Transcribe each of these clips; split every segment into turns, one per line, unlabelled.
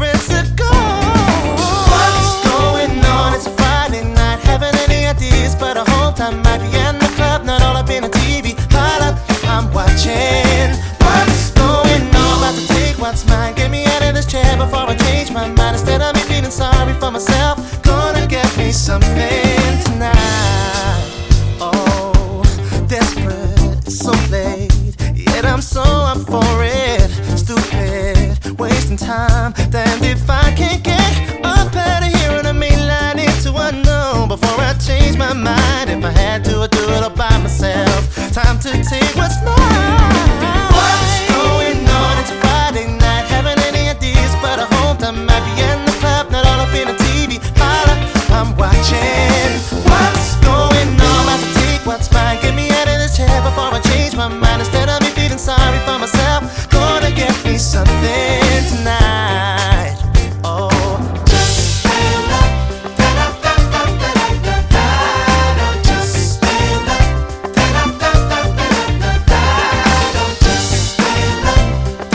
cigarettes to go. What's going on? It's a Friday night, having any ideas, but I hope I might be in the club, not all up in the TV. Hold up, I'm watching. What's going on? About to take what's mine, get me out of this chair before I change my mind. Instead of me feeling sorry for myself, gonna get me something tonight. Oh, desperate, it's so late, yet I'm so up for it. Stupid, wasting time. Damned if I can't get up out of here on a main line into unknown before I change my mind. If I had to, I'd do it all by myself. Time to take what's mine. What's going on? It's a Friday night, having any ideas, but I hope I might be in the club, not all up in the TV. Holla, I'm watching. What's going on? About to take what's mine, get me out of this chair before I change my mind. Instead of me feeling sorry for myself, gonna get me something tonight. Oh, just stand up, just stand up, just stand up,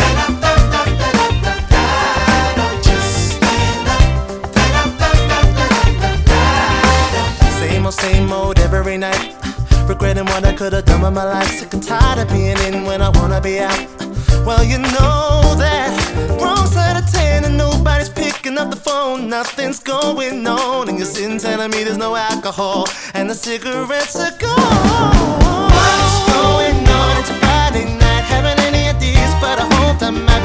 just stand up. Same old every night, regretting what I could've done with my life. Sick and tired of being in when I wanna be out. Well, you know that wrong side of 10 and nobody's picking up the phone. Nothing's going on and you're sitting telling me there's no alcohol and the cigarettes are gone. What's going on? It's a Friday night, having any ideas, but I hope that my